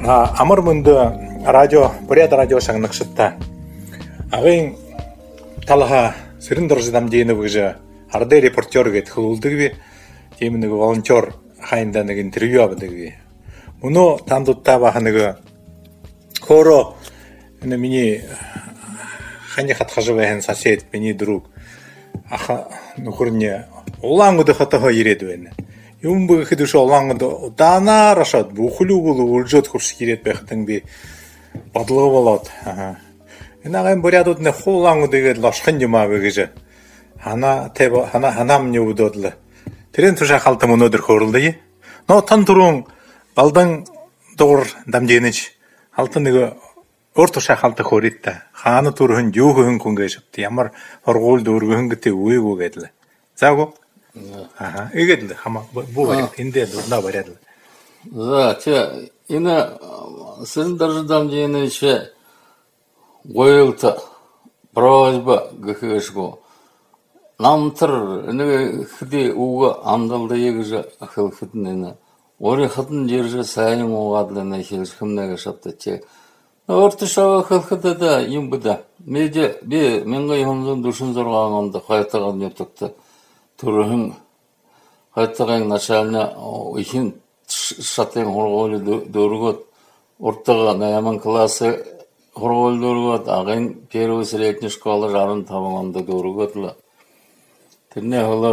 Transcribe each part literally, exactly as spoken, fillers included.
Амар мөнде радио, поряд радио шагнакшытта. Агын талха сэрэн дорждам дейнэ гэж арды репортер гэд хөлдөг би. Тийм нэг волонтер хайнда нэг интервью авдаг би. Мөнө тандутта баха нэг хоро энэ миний хани хатхаж байна сосед миний друг. Аха нөхөрний улаан өдөхөтөө ирээд байна. Юм бэхэд өш улаан удаанаар ашаад бүхлүүгэл үржөөд хурс ирээд байхтан би бодлого болоод аа энэ агын бурядууд нэ хуулан үдэгээд лошхон юм аа гэж хана тэв хана ханам нүвдөөдл тэрэн туша халтам өнөөдөр хөрлөе но тан түрүүн балдан дуур дамжийнэж халтан нэг өөр туша халтах хөритта хаана түрхэн юу хөн хүн гэж ямар хоргуул дөргөн гэдэг үегүй гэдэл заагүй ага игээд хама буугаад эндээ дурна бариад за чи энэ сын дорждамжины чи гойлта просьба гэхэшгөө намтар нэг хэди үг амдалдыг гэж хэлхэднэ өөрийн хатан жирж сайн уугаад л нэг хэлхэмнэг шатта чи өөртөө хэлхэдэд юм буда медиа би 천구백육십육 онд хайтагаа нэвтэгт түрхэн хайтагийн начальна ихэн шатын хоргол дөргөд уртага найман классы хоргол дөргөд агын первый средний школа жарын таван онд дөргөд л тэрнээ холор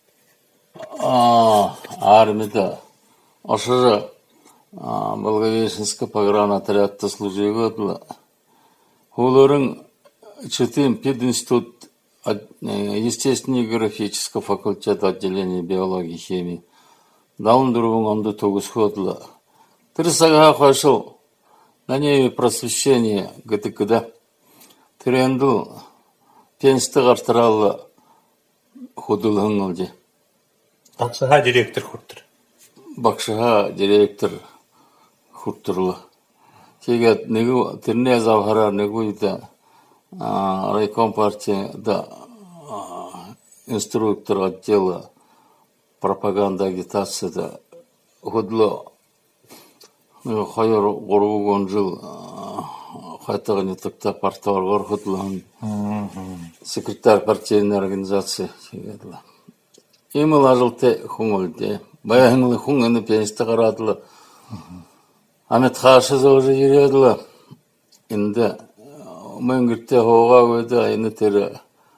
а армида ашра Благовещенская пограна отрядта служивет л холорын четым пединститут естественно-географического факультета отделения биологии и химии. Даун другом он до того сходила. Трясага хашел на ней просвещение ГТКда. Тренду пенстер артрал ходил хангалде. Бакшага директор хуртер. Бакшага директор хуртерла. Сегет негу терне завхара негу ида. Райком партии, да, инструктор отдела пропаганды, агитации, да, ходло, хайр горгон жил, хайтага не так-то партовар ходло, секретарь партийной организации, им ложился хумульте, баягнул хум, на пенсте гарадло, а метхаши уже ередло, инде. Мэнгэртэ хоогаа гэдэг энэ тэр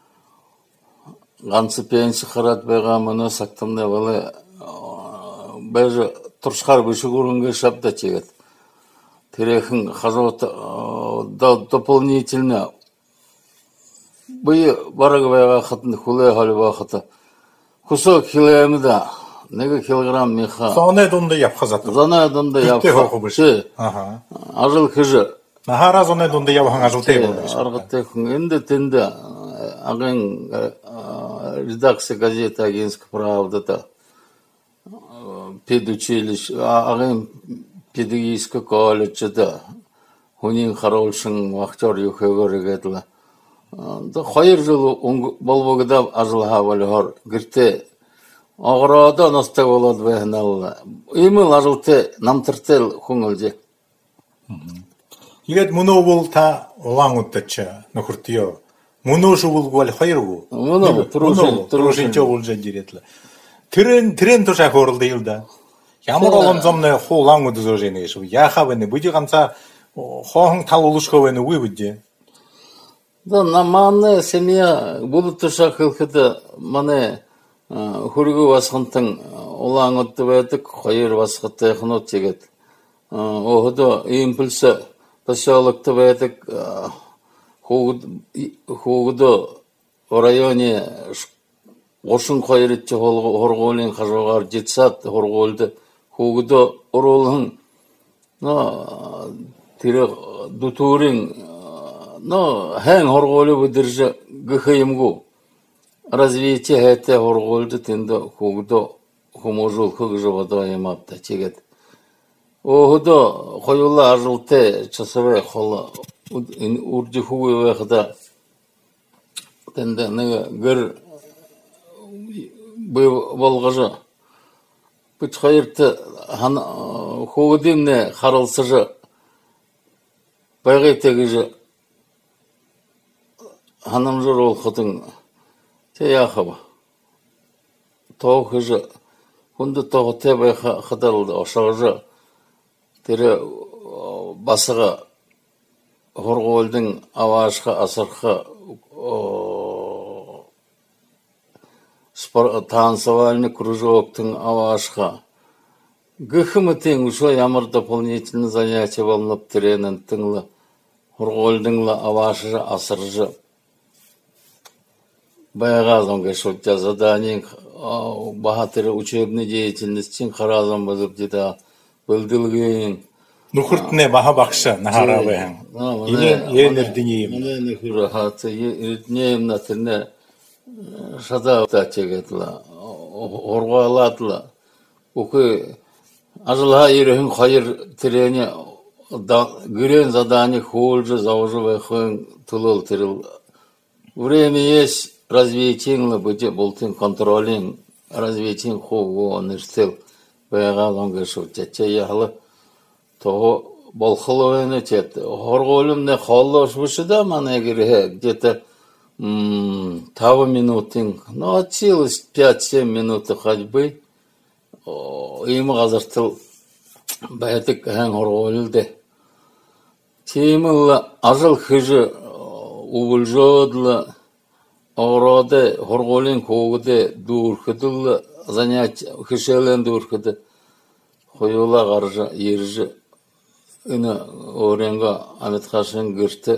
ганц пенси хараад байгаа манай сактамны бол бэж туршхаар бишгүүрэнгээ шавда чигээд тэрхэн хажууд дополнительно бие бараг байгаа хатны хүлээ холбоо хата кусок хилэмда нэг килограмм меха сонэ дунд явах зат сонэ дунд явах аха ажил хэж нахара сонэ дунд явах ажилтэй бол аргатай хүн энд тэнд агын редакция газеты Агинская правда педучилищ агын педагогический колледжда хүнийн харуулшин актер юхэгөр гэдэл да хоёр жил болбогдоо ажил хаавал гэртээ огроодо ностаг болоод байнал ийм л ажилтай намтартай хүн олжээ. Тэгээд мөнөө бол та улаан удаач нөхөртөө мөнөө шүгэл бол хоёргүй. Мөнөө түрүүшин түрүүшин ч уулж ирээд л. Тэрэн тэрэн тушаа хөрлөе л да. Ямар олон зомны хуулан удаа зөөж нэг шүү. Яахаа вэ? Бүжи ганца хоохон тал улушхоо вэ үгүй бүжи. Да наманы семья будут тушаа хэлэхэд манай хөргөө басхантан улаан удаа байдаг хоёр басхатай хнууд тэгээд өөдөө импульс поселок-то байдаг хогдо в районе Ошун хайрытчы хоргоолын хажуугаар жетсат хоргоолды хогдо оролын но тэр дутурын но хэн хоргоолы бүдэрж гэхэмгүү развитие хэтэй хоргоолды тэнд хогдо хоможул хөгжөөдөө ямапта чигэд өөдөө хоёулаа ажуултай часавэ хол уржи хөвөө хада тэнд нэг гэр болгож бит хоёрт хан хөөдийн харалсаж Байғай тегіжі hanımcı ol kıdın te yakıba. Toğ kıcı hundu toğu tebay kıdaldı oşağıcı tere basıға horgolдың avaşqa asırqa танцевальный кружоктың avaşqa гыхымы тең ушо ямар дополнительный занятие болнып теренин тыңлы horgolдыңлы avaşı asırcı баяғазан кешотча задание бахатыры учебный деятельностью харазан базып дида бөлділген Нухуртне баха бакша нахара бэхэн. Yen erdinyeyim. Мына нөхүр хаты ердинейим натырне шада тачегетла оргалатла уку ажылха ерехин хайыр тирене гырен задание холжы заужы бэхэн тулыл тирил время есть развитиеңлі бұде болтын контролин развитиең хоғы нырстыл баяғалан кешіп чәтчә яғылы тоғы болқылы өйні чәт хорғолымны қоллош бұшы да мана кірі где-то табы минутын ну от силы пять-семь минуты ходьбы үйімі қазыртыл бәйтік әң хорғолылды темілі ажыл хыжы уғылжодылы Ороде хорголин когуде дурхыдылы занятия хышелен дурхыды хоюла гаржа ержи ины оренга аметхашын гырты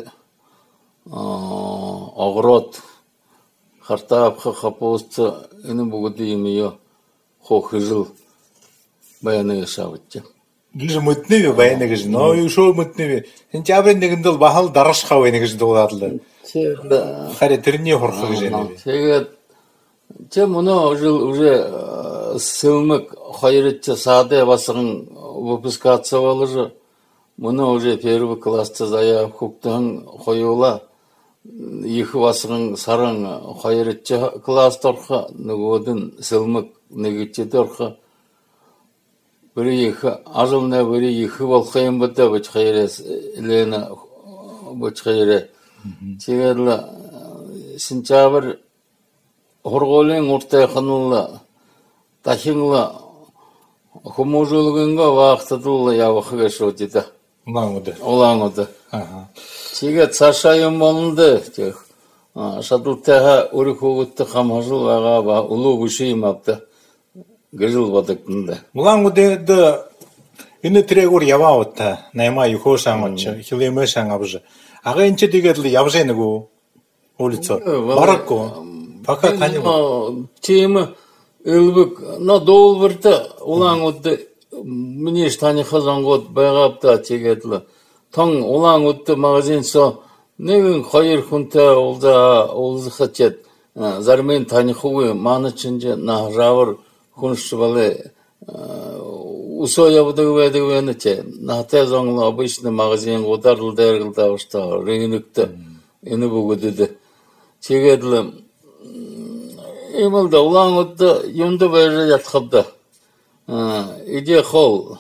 огрот хартапха хапосты ины бугуды имеё хохыжыл баяны шавытчы Гыжы мытныве баяны гыжы, но юшо мытныве. Сентябрь негінділ бахал дарашқа баяны гыжы доладылы. Харе тіріне хорқы гыжы. Сегет, че мұны уже сылмык хайрытчы саде басығын выпускаться болыжы. Мұны уже первый класста зая хуктығын хойула. Екі басығын сарың хайрытчы класс торқа, нүгодын сылмык негітчі торқа. Бiri yıkı, azılına biri yıkı balkayım bıda bıç hayres, ilena bıç hayre. Çegerle, sinçabır, horgolun orta yakınıla, taşınla, humuzulğunga vaxtadılla yavakı geçodida. Ulan odu. Ulan odu. Çeget saşayım olundu. Şadıl teha uri kovuttu kamhazıl vağa va ulu buşuyum abda. Гыжыл бадыкнда. Улан уде ины трегур яваотта, найма юхошан отча, хилемешан абжы. Ага инче дегедлі явженігу улицо. Баракко. Пока танилы. Темі ылбык, на долбырта, улан уде, мне штани хазан год байгапта тегедлі. Таң улан уде магазин со, негін хайыр хунта олда, олзы хачет, зармен тани хуы, маны чынже, нахжавыр, Хуншвалы усоя выдавады венете на тезонло обычный магазин ударил дергал что рынок-то ины бугуды чегедле ималда улан отда юнда бәже ятхабда иде хол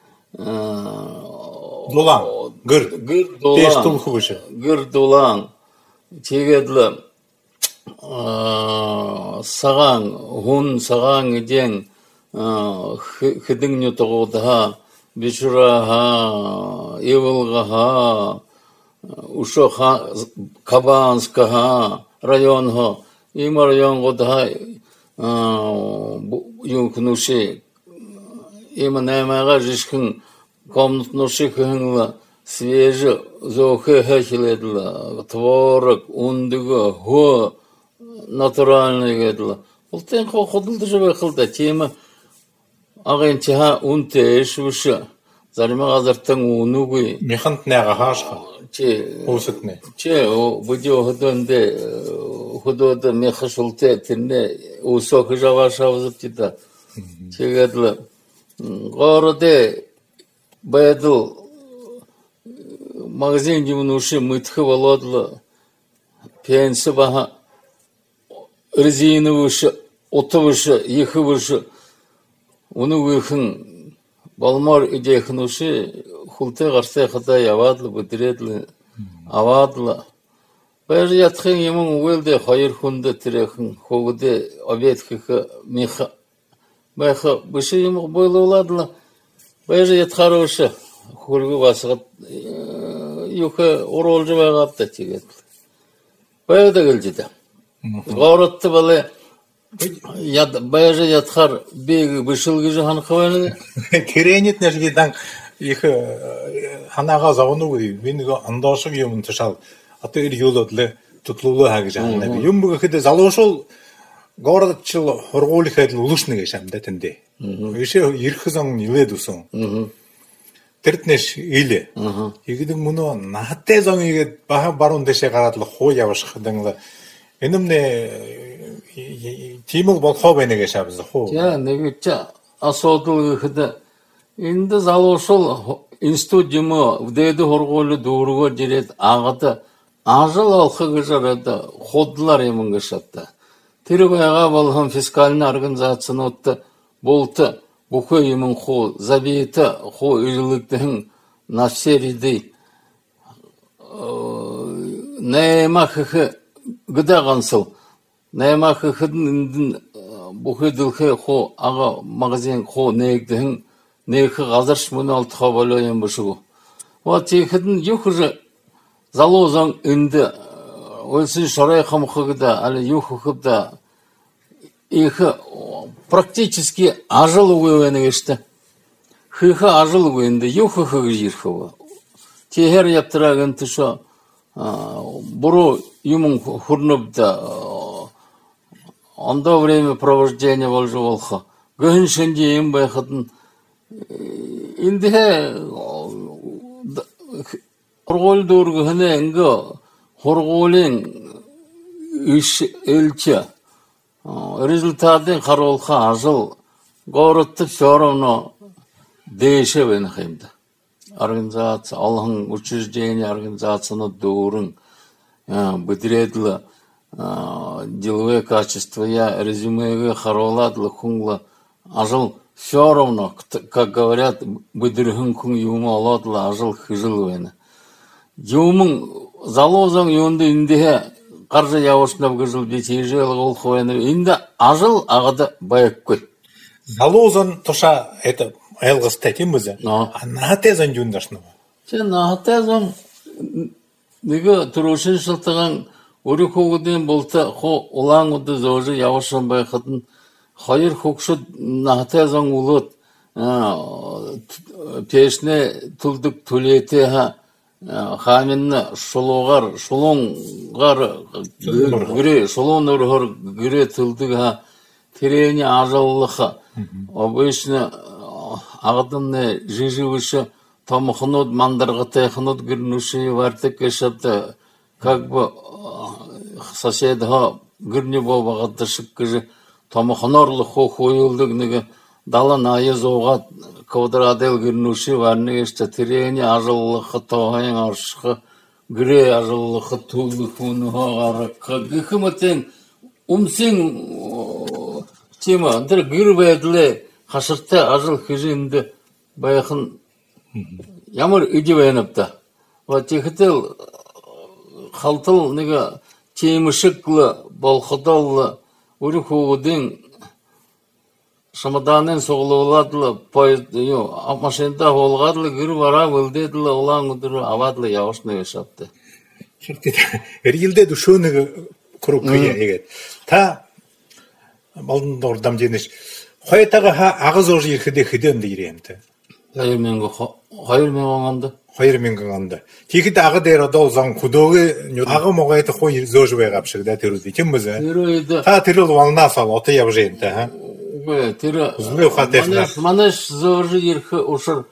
Дулан гыр гыр пеш тулхубышы гыр дулан чегедле саған, ғун саған еден хыдың нютығудаға, бешураға, евылғаға, ұшоға, Кабанскаға, районға, има районғудаға юнкнуши, има наймаға жишкін комнатнуши хыңла, свежі, зоқы хәкеледілі, творог, ундығы, ғо, натуральный гедла. Ултен хо ходылды жабай қылда. Темі ағайынчаға ұн тәйш вүші. Зарыма ғазырттың ұны ғой. Механт нәға хашқа? Че, Осытны. Че, бұди оғыдынды, худоды меха шулте тірне ұсоқы жава шавызып дида. Че гедла. Ғарыде бәділ магазин жемін ұшы мұйтқы володылы. Пенсі баға резины выше, оты выше, ехы выше, оны выхын, балмар идейхін выше, култе гарсе хата явадлы бутредлы авадлы. Бәжі ятхын емін уэлде хайыр хунды тірехін хоғыде обедхіхі меха. Бәйхі бұшы емі бойлы оладылы. Бәжі ятхары ұшы хулғы басығыт юхы оролжы бағапта тегет. Бәйді кілжеді. Ғауратты бәлі бәжі ятхар бегі бұшылғы жы хан қывайны. Керенет нәжгедан ехі ханаға зауыны өй, менігі андашық емін тұшал. Аты иргиолодлы тутлулы хагы жанна. Юмбуга хиде залошол городчыл хорголи хадл улушны гешамда тенде. Иши ирхизон иледусон. Тертнеш иле. Игидин муну нахтезон иге баха барун деше гаратлы хой явашхыдыңлы. Энемне тимул болхо бене гешабыз хо. Я негеча асодул хиде инде залошол институт жуму вдеди хорголи дууруго жерет агыты Ажыл алқығы жарады, қодылар емінгі шатты. Тірібайға болған фискалін организацияны отты, болты, бұқы емін қо, забиеті, қо үйліліктің нафсериді, нәйма қықы ғыда қансыл, нәйма қықыдың үндін бұқы дылқы қо, аға мағазин қо нәйгдің, нәйқы ғазарш мұны алты қабалы ем бұшығы. Ва текідің юқы залозан үнді өлсін шарай қамқығыда, әлі юқықыда иқы практически ажыл өйені кешті. Хиқы ажыл өйінді юқықығы jirқығы. Техер яптырағын тұша бұру юмын хұрныбда онда время провождения болжы болға. Гүн шынде ең байқытын инді Хоргол дургыны энгі хорголен үш элчі результатын қаролға ажыл ғорытты феровно дейше бені қимді. Организация, Allah'ın учреждение организацияны дурын бідіредлі деловые качества я резюмеге қароладлы хунглы ажыл феровно, как говорят, бідіргін күн юма оладлы ажыл хыжыл бені. Юмың залозың юнды инде қаржы яушынап кіржіл бетейжі ол қойыны. Инде ажыл ағыды байық көй. Залозың тұша это әлғысты әтен бізі? Нағатезің юндашны ба? Нағатезің неге тұрушын шылтыған өрі қоғыден болты қо олаң ұды зөжі яушын байқытын хайыр қоқшы нағатезің ұлыд пешіне түлдік түлеті Хаминны шулуғар, шулуңғар гүре, шулуң ұрғыр гүре түлдігі терейіне ажалылықы. Обычны ағдымны жиживіші тамықынуд, мандарға тайқынуд гүрнуші вартық кешапты. Как бы соседға гүрне болбағатты шыққыжы тамықынарлы қойылдығыныға далан айы зоғат квадрадел гүрнуші варны кешті терейіне ажалылықы тоғайын аршықы гүре ажалылықы түлдік ұныға ғарықы гүхімітен умсен тема дір гүр бәділі қашыртты ажал хижинді байықын ямыр үді бәйініпті. Ватекітел қалтыл неге темішіклі болқыдаллы өрі қоғыдың Шамаданын соғылуладылы, машинда олғадылы гүрі бара вылдеділі, олаң ұдыры авадылы яушны ешапты. Әргелде дүшөнігі күріп көйе егет. Та, балдында ордам денеш, қойетаға ағыз оржы еркіде күді өнді еремді. Қайыр мен оңанды. Қайыр мен оңанды. Текіді ағы дәр адал заң күдоғы, ағы моғайты қой зөжі бай қапшығда теруді. Кем бізі? Та терілді валына сал, оты яб жейінді. Манаш зөжі еркі ұшыр.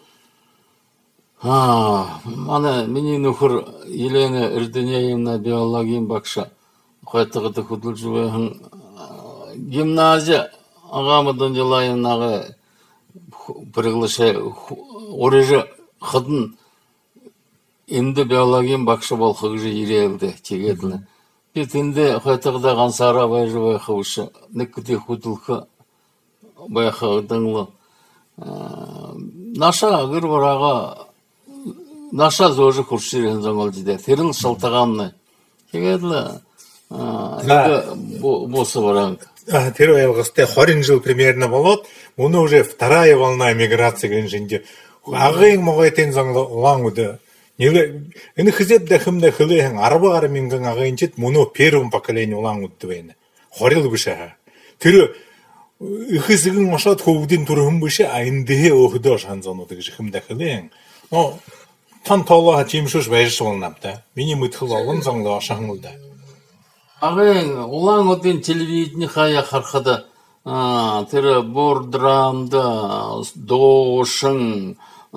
Мана менен ұқыр Елена Ирденеевна биологиям бақша. Қойтығыды күділ жүбейін. Гимназия ағамыдың жылайын ағы біріғліше орежі қыдын Инде биологиям бақшы болқығы жы ерелді тегеділі. Бетінде қойтығыда қансара байжы байқы ұшы. Некіде күділкі байқы ұдыңлы. Наша ғыр бұраға наша тоже курсирен зонголжиде. Терил шалтаганны. Кегедле это босы баранг. Первый августе хорин жыл примерно болот. Муну уже вторая волна миграции генжинде. Агын могайтен заңлы улаңуды. Неле эни хизеп да хымда хылыхан арба гары минган агынчит муну первым поколение улаңуды бейне. Хорил быша. Тэр ихизгэн машат хөвдин турхын быша айндээ өхдөө шанзонуды гэж хымда хылыхан. Но тан толла чимшуш байш болнамта. Миний мытхыл олгон заңлы ашаңылда. Агын улаңудын телевидение хая хархада тэр бордрамда доошын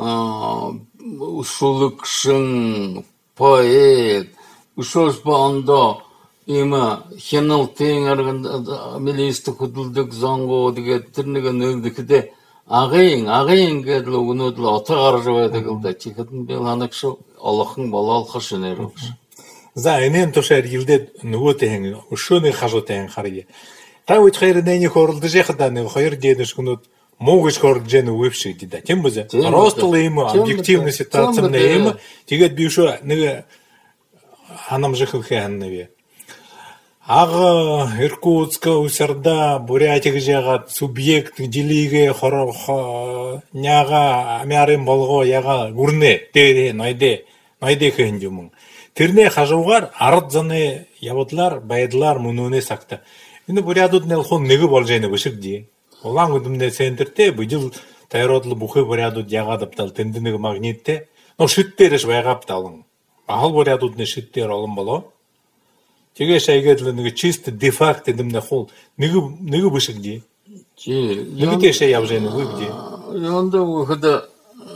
ушулыкшын поэт ушос банда има хенал теңерген милисті күділдік заңғы деген түрнеген өлдікіде ағайын ағайын кәділі ұғынудылы ата қаржы бәдігілді чекетін бел анықшы Аллахың бала алқашын әріқшы. За энен тошар йилде нуотен ушоны хажотен харие. Та уч хайрдени хорлды жехда не хайр дедеш кунут могыч хорлжен уйпши дида. Тем бузе. Ростулы ему объективный ситуация на ему. Тигет бишо не ханам жехыл ханневе. Ага Иркутска усарда Бурятик жагат субъект дилиге хоро няга амярым болго яга гурне дере найде найде хендюмун. Тэрнээ хажуугаар ард заны явдлаар байдлаар мөнөөний сагта. Энэ бурядууд нэлхон нэг болж яана бишигди. Улаан өдмнээ центртэй бүжил тайроодл бүхэ бурядууд ягаад авдал тэнд нэг магниттэй. Но шит дээрш байгаав талан. Ахал бурядуудны шит дээр олон болоо. Тэгээ шайгээд л нэг чист дефакт эдэмнэ хул нэг нэг бишигди. Чи нэг дэшээ явж яана үгди. Ёнда хөдө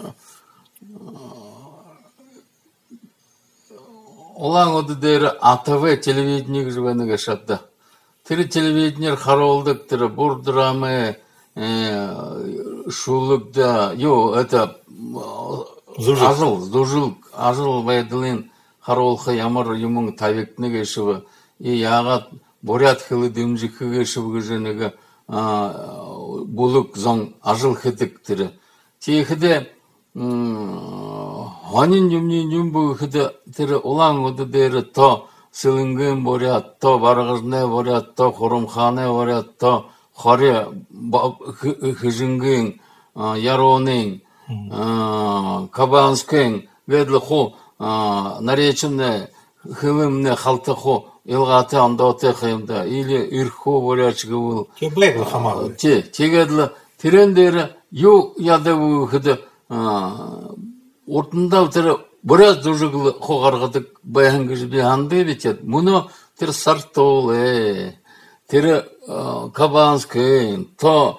Улаңуды дәрі А Т В телевидение жүргені кешатты. Тірі телевидение қаролдық, тірі бұр драмы, шулықда, йо, это ажыл, зужыл, ажыл байдылын қаролқы ямар юмың табектіні кешіві, и яғат бурят хылы дымжықы кешіві кешенегі бұлық зоң ажыл хетік тірі. Тейхіде Ханин юмни юмбу хыды тірі улаңуды дәрі то сылыңгын борят, то барғызны борят, то хорумханы борят, то хоре хыжыңгын, яронын, кабанскын, ведлі ху наречімні хылымны халты ху илғаты андоты қиымда, или үрху борячығы бұл. Кеблеклі хамалы. Те, тегедлі тірендері ю ядывы хыды Ортында тірі біраз дұжығылы қоғарғадық баянгыз бейханды бетет. Мұны тірі сартолы, тірі кабанскын, то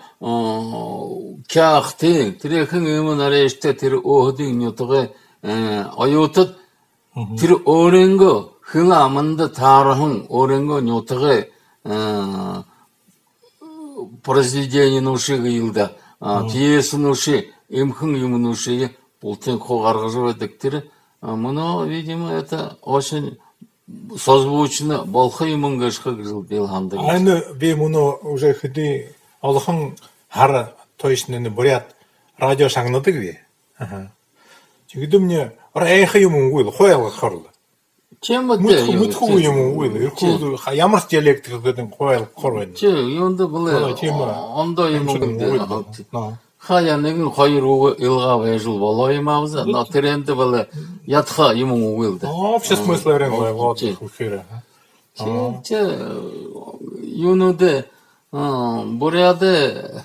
кяқтын, тірі қың өмін арайшты тірі оғдың нетіғі айотыд, тірі оренгі қыл амынды тарығын оренгі нетіғі произведение нұшы ғылда, пьесы нұшы, имхын юмын нұшы Ултен қоғарғызы өдіктері, мұны, видимо, это очень созвучно балқы имыңғашқа кізіл белханды. Айны бе мұны уже хүді Аллахың хары тойшыныны бурят радио шаңнады бе? Чегіді мне райхы юмын ұйлы, қоялғы қорлы. Чем это? Мұтқы юмын ұйлы, ямырс диалектігі көдің қоялғы қорлы. Че, енді бұлы, онда юмын ұйлы. Хая нэгэн хоёр үг илгаа байжул болоо авза, но тэрэнтэй бол ятха юм үгэлдэ. Общий смысл ярен вот эфира. Че юнуде буряде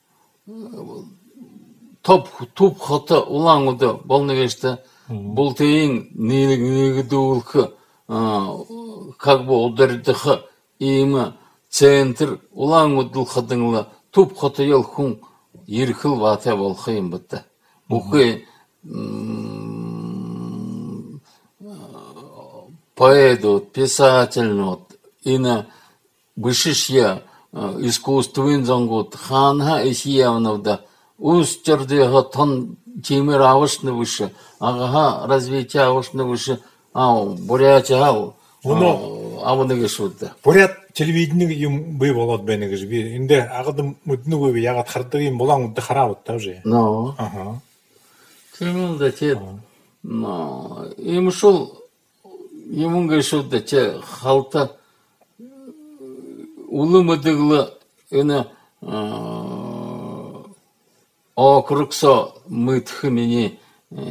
топ туп хата улаңуды болнегеште бул тейин нигдүүлхө как бы удардыхы има центр улаңудылхыдыңла туп хата ел хун Ирхыл вата болхайым бітті. Бұқы поэт, писатель, ина бішішия искусствын заңғыт, ханға исиявнавда, үз түрдегі тон темір авышны выше, ағаға развитие авышны выше, ау, бурятия ау, авыны кешуді. Бурят телевидение юм бый болот бенеге жби. Инде агадым мутну бый ягат хардыгым болаң удды харабыт та уже. Но. Ага. Кемелде тет Им шул емунга шуды че халта улымыдыглы эне окруксо мытхы мени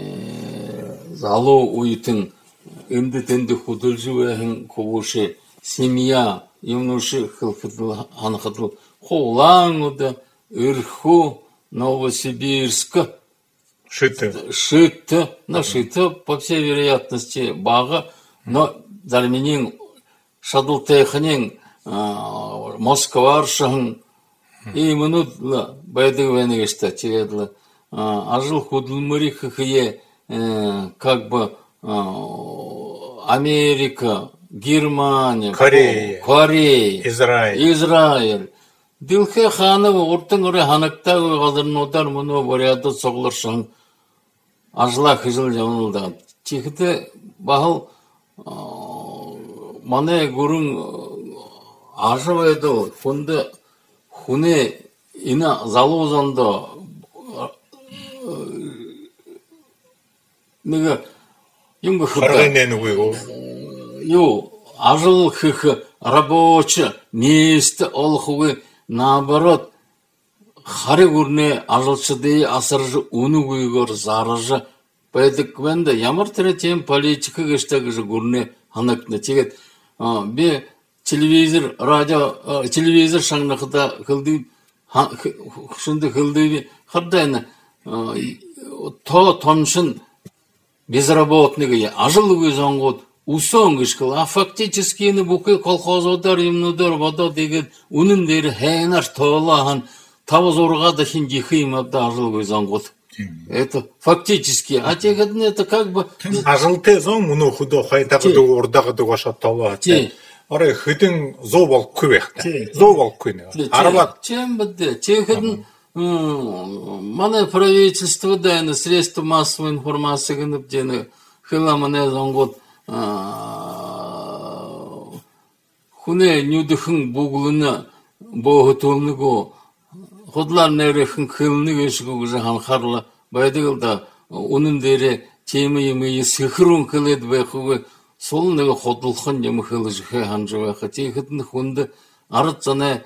залу уйтын энди тенди худылжуэхин кубуши семья имнуши хылхыдыл ханхыдыл холаңуды Ирху Новосибирск Шиты. Шиты, на Шиты, по всей вероятности, бага, но дарменин шадылтехнин Москва аршын и минут байдык венегешта тегедлы ажыл худылмыри хыхые как бы Америка, Германия, Корея, Корея, Израиль. Израиль. Дилхе ханова уртын уре ханактагы гадырнудар муну боряды соглыршын ажла хыжыл жамылда. Чехте бахыл мане гурун ажывайды фунды хуне ина залузанда неге юнга Харгайнен уйгу. Ю ажыл хыхы рабочий место олхугы наоборот хари гурне ажылчыды асыржы уну гуйгор зарыжы пайдык венде ямар третем политика гештеги же гурне ханакна тегет бе телевизор радио телевизор шаңнахыда кылды шынды кылды хардайна то тоншын безработныгы ажылыгы зонгот усонгышкыл, а фактически не буки колхозодар имнудар вода деген унундери хейнар тоолахан тавозорга да хинди химабда ажылыгы зонгот. Это фактически, а тегедин это как бы ажылты зон муну худо хайтагы ордагы дугаша тола. Орай хытын зо бол көбекте. Зо бол көне. Арабат чем бде тегедин мана правительство да средства массовой информации гынып дени хыламане зонгот хуне нюдыхын буглына боготолныгу ходлар нерехын кылны гешгу жахан харла байдыгылда унун дере темы емы сыхрун кылет бехугы сол неге ходулхан емы кылы жихе ханжыва хатихытны хунды арытсана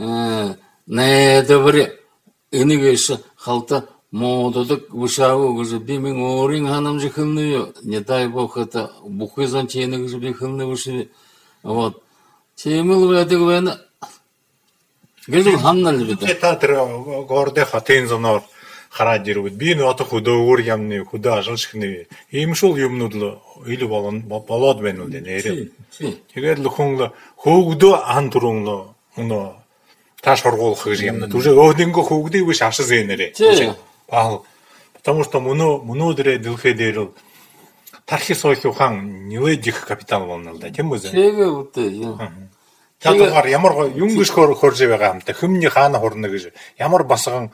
недебре энегеші халта модадык вышавы уже бимин орин ханам жихылны не дай бог это бухызан тенег же бихылны выши вот темыл ведик вена гезул ханнал бида это горде хатен зонор харадирут бин ото худогур ямны худа жылшхны им шул юмнудлы или балан балад бенулде нере тегер лухунла хогдо антурунло уно таш оргол хыжемна уже одинго хогды выш ашы зенере пал потому что муну мунудре дилхе дерил тархи сойлухан ниледих капитал болналда тем өзө теге утты татар ямар юнгыш кор коржебега амта хымни хана хорныгы ямар басыгын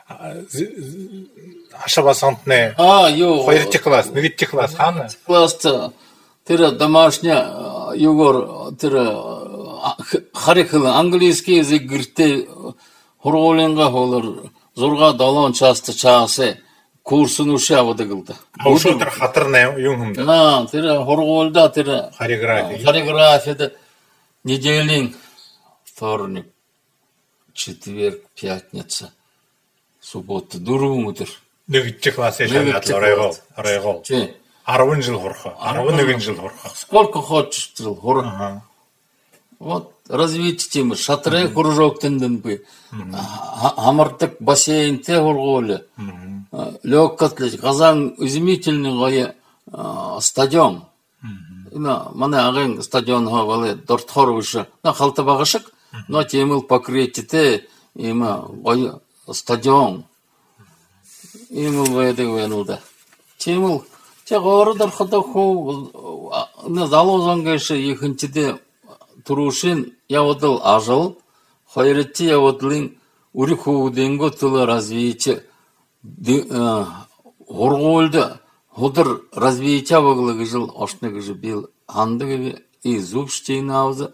аша басантне а ё хоёрти класс нэгти класс хана класста тера домашня югор тера харихыл английский язык гирте хорголенга холор зорга далон часто часе курсын ушавыды кылды. Ошотыр хатырна юнгумда. На, тера хорголда тера хореография. Хореографияда недельник, вторник, четверг, пятница, суббота, дурумутыр. Нэгти класс ешалат райгол, райгол. Че? арван жыл хорха, арван нэгэн жыл хорха. Сколько хочешь жил хорха. Вот развитие темы. Шатры кружок тенден бы. Хамартык бассейн те хорголе. Лёгкость, казан изумительный гое стадион. Ина мане агын стадион хавалы дортхор выше. На халта багышык, но темыл покрытие те има гое стадион. Имыл вейдек вейнулда. Темыл те горы дархада ху на залозан гайшы екіншіде турушин явадыл ажыл, хайретти явадылын ури худенго тылы развитие горголды худыр развитие ваглы жыл ашны жыл бил андыгы и зубштейн авзы.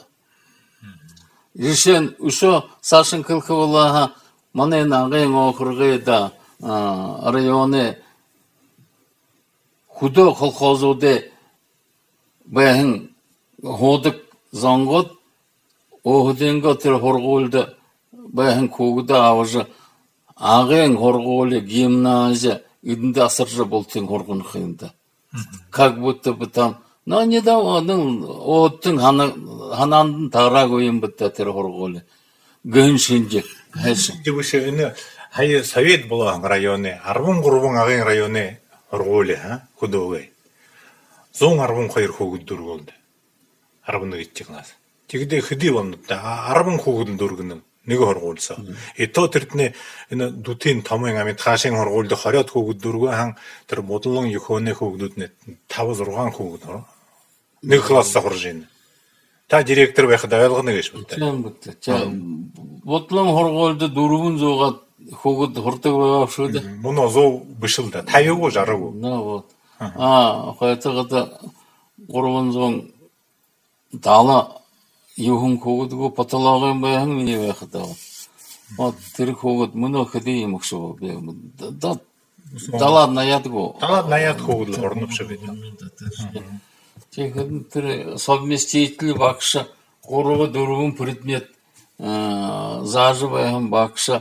Решен ушо сашын кылкывалаха манен ағын оқырғы да районы Худо колхозуде бэхэн ходык зангот охденго тэр хоргуулда бэхэн кугда аважа аген хоргууле гимназия идэнде асаржа болтын хоргонх юмда. Как будто бы там, но недавно оттын ханандын тарагу юм бытта тэр хоргууле. Гэн шинжек. Жигүшэ энэ хай совет болгон районы арван гурван агийн районы хоргууле ха худоогэй. зуун арван хоёр хүүхэд дөрвөлд арван нэг ичгнаас. Тэгдэ хэдий бомдта арван хүүхэд дөргөн нэг хоргуулсан. Ито тэрдний энэ дутын томын амит хаашийн хоргуулд хороод хүүхэд дөрвөн хан тэр бодлон юхөөний хүүхдүүд нь тав зургаан хүүхэд нэг классаа хорж ийн. Та директор байхад ойлгоно гэж бодтой. Тийм бот. За бодлон хоргуулд дөрвөн зуугаад хүүхэд хордог байгаа шүү дээ. Мөн зуу биш л да. тавиагүй жараагүй. Наа вот. Аа, хоёртогод гурван зуун дала юухан хүүхдгөө патологийн байхын миний байхад аа. Вот тэр хүүхэд мөнөө хэдий юм өгшөө би. Далаад наядгүй. Далаад наяад хүүхэд орно биш үү? Тэгэхээр тэр совместитель багш гурван дөрвөн предмет зааж байхын багш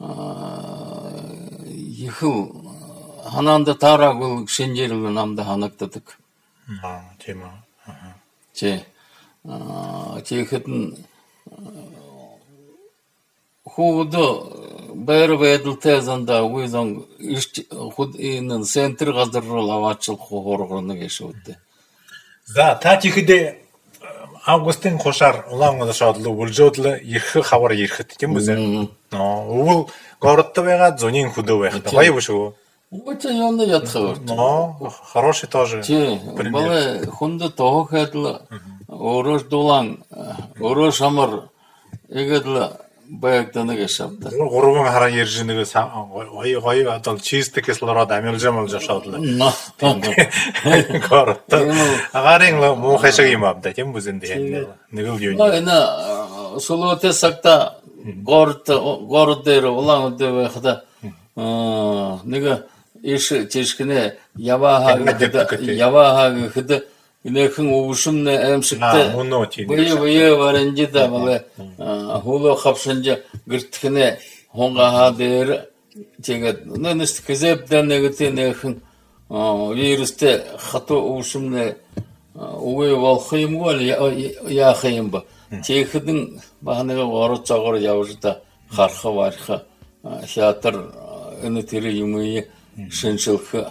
ихэл ханаанда тараагул шинжээргүй намда ханагддаг. Аа, тийм үү. Чи аа тэгэхэд хүүд бэр бэдэлтэй занда үгүйзэн худ энэ центр газар руу аваачлах хооргоно гэшүүтэй. За та чихэдэ августын хушаар улаан шодлоо бүлжөөдлө ирэх хавар ирэхэд тийм үү? Аа, өвөл городтой байгаа зунийн хөдөө байх та гоё биш үү? Вот я на ятхавар. Но хороший тоже. Чи бала хүнд тоохадл орож дулан орож амар эгэл байгдан нэг шавда. Гурван хараа ярьж нэг гоё гоё одоо чизтэй кислород амилжам болж шодлоо. Городтой. Агарын муухай шиг юм авда тийм үү зэндээ. Нэг л юу. Энэ сулуутай сагта город город дээр улаан өдөө байхад аа нэг иш чишгнэ яваа яваа гэхэд инэхэн өвшмнэ аимшигтай бие бие варанжида мала хуло хавшинж гэртгэнэ хонгахаа дээр тэгээд нэст хэзэбдэн нэгтэй нэхэн вирустэй хату өвшмнэ үгүй болох юмгүй яах юм ба тэгэхэд баанага орож цагаар явж та харах барах театр энэ тэр юм шинжлэх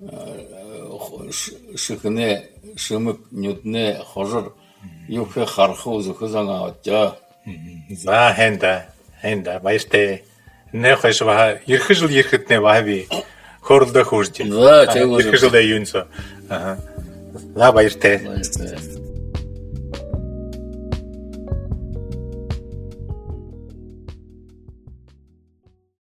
шихнэ шимэг нүднэ хожор юух харах үзэхсэн авчаа. За хэнда хэнда баяртай. Нэх хэш ба ирэх жил ирэхэд нэ ба би хөрлдө хурж. За тэгвэл ирэх жил юунс. Аа. За баяртай. Баяртай.